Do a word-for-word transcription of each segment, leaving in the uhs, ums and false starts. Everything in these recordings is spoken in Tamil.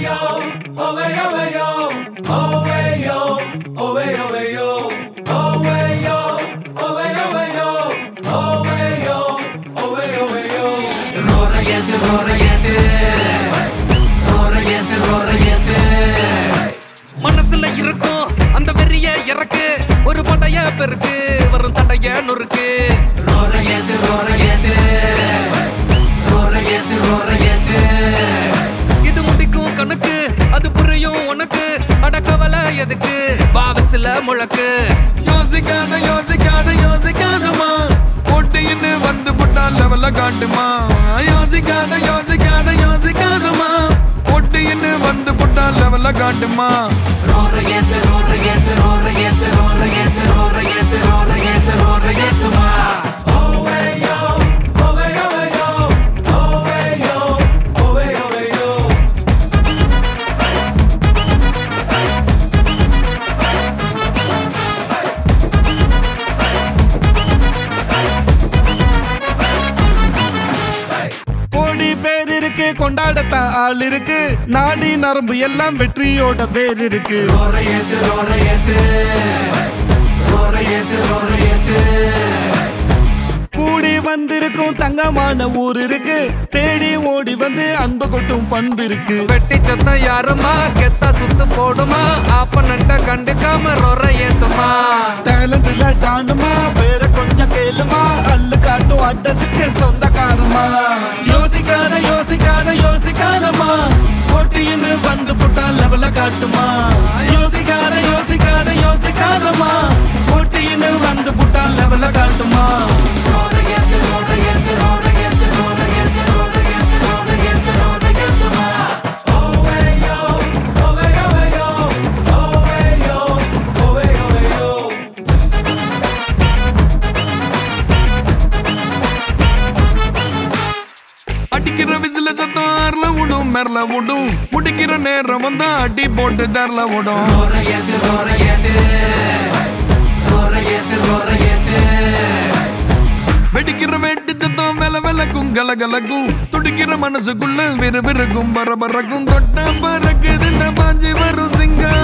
yo, oh way, oh way, yo, oh way, yo, oh way, oh way, yo, oh way, yo, oh way, oh way, yo, oh way, yo, oh way, oh way, yo. Rorayete, rorayete, rorayete, rorayete. மனசுல இருக்கும் அந்த வெறிய இறக்கு ஒரு படைய பெருக்கு வரும் தடைய நொறுக்கு Rorayete, rorayete, rorayete, rorayete. இது முடிக்கும் கணக்கு அது புரியும் உனக்கு அடக்கவல எதுக்கு பாவசில முழக்கு யோசிக்காத யோசிக்காத யோசிக்காதமா போட்டின்னு வந்து புட்டா லெவல்ல காட்டுமா யோசிக்காத யோசிக்காத யோசிக்காதமா போட்டின்னு வந்து புட்டா லெவல்ல காட்டுமா Rorayete, rorayete, rorayete, rorayete, rorayete, rorayete, rorayete, ma. Oh way, yo, oh way, oh way, yo, oh way, yo, oh way, oh way, yo. கோடி பேர் இருக்கு கொண்டாடத்தான் ஆள் இருக்கு நாடி நரம்பு எல்லாம் வெற்றியோட வேர் இருக்கு Rorayete, rorayete, rorayete, rorayete. கூடி வந்திருக்கும் தங்கமான ஊர் இருக்கு தேடி ஓடி வந்து அன்பு கொட்டும் பண்பு இருக்கு வெட்டி சத்தம் யாருமா கெத்தா சுத்து போடுமா ஆப்பனட்ட கண்டுக்காம ரொற ஏத்துமா டேலண்ட் இல்ல டானுமா வேற கொஞ்சம் கேளுமா அல்லு காட்டும் அட்ரஸுக்கு சொந்தக்காரமா யோசிக்காத யோசிக்காத யோசிக்காதமா போட்டின்னு வந்து புட்டா லெவல காட்டுமா யோசிக்காத யோசிக்காத யோசிக்காதமா போட்டின்னு வந்து புட்டா லெவல காட்டுமா Rorayete, rorayete, rorayete, rorayete, rorayete, rorayete, rorayete, ma. Oh way, yo, oh way, oh way, yo, oh way, yo, oh way, oh way, yo. அடிக்கிற விசில சத்தம் ஆறுல விடும் மெரல விடும் முடிக்கிற நேரம் வந்தா அடி போட்டு தரல விடும் Rorayete, rorayete, rorayete, rorayete. வெடிக்கிற வெட்டி சத்தம் வெல வெலக்கும் கலகலக்கும் துடிக்கிற மனசுக்குள்ள விறுவிறுக்கும் பரபரக்கும் தொட்ட பறக்குது இந்த பாஞ்சி வரும் சிங்கம்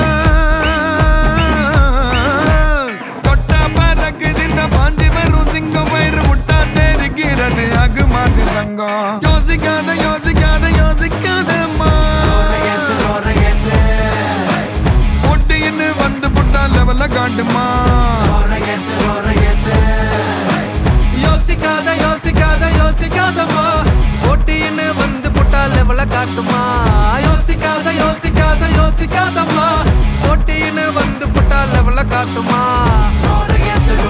தொட்ட பறக்குது இந்த பாஞ்சி வரும் சிங்கம் வயிறு முட்டா தெரிக்கிறது அகுமாக்கு தங்கம் யோசிக்காத யோசிக்காத யோசிக்காதம்மா Rorayete, rorayete, ஒட்டின்னு வந்து புட்டா லெவல்ல காட்டுமா rorayete, rorayete. யோசிக்காத யோசிக்காத யோசிக்காதமா போட்டின்னு வந்து புட்டா லெவல காட்டுமா யோசிக்காத யோசிக்காத யோசிக்காதமா போட்டின்னு வந்து புட்டா லெவல காட்டுமா Rorayete,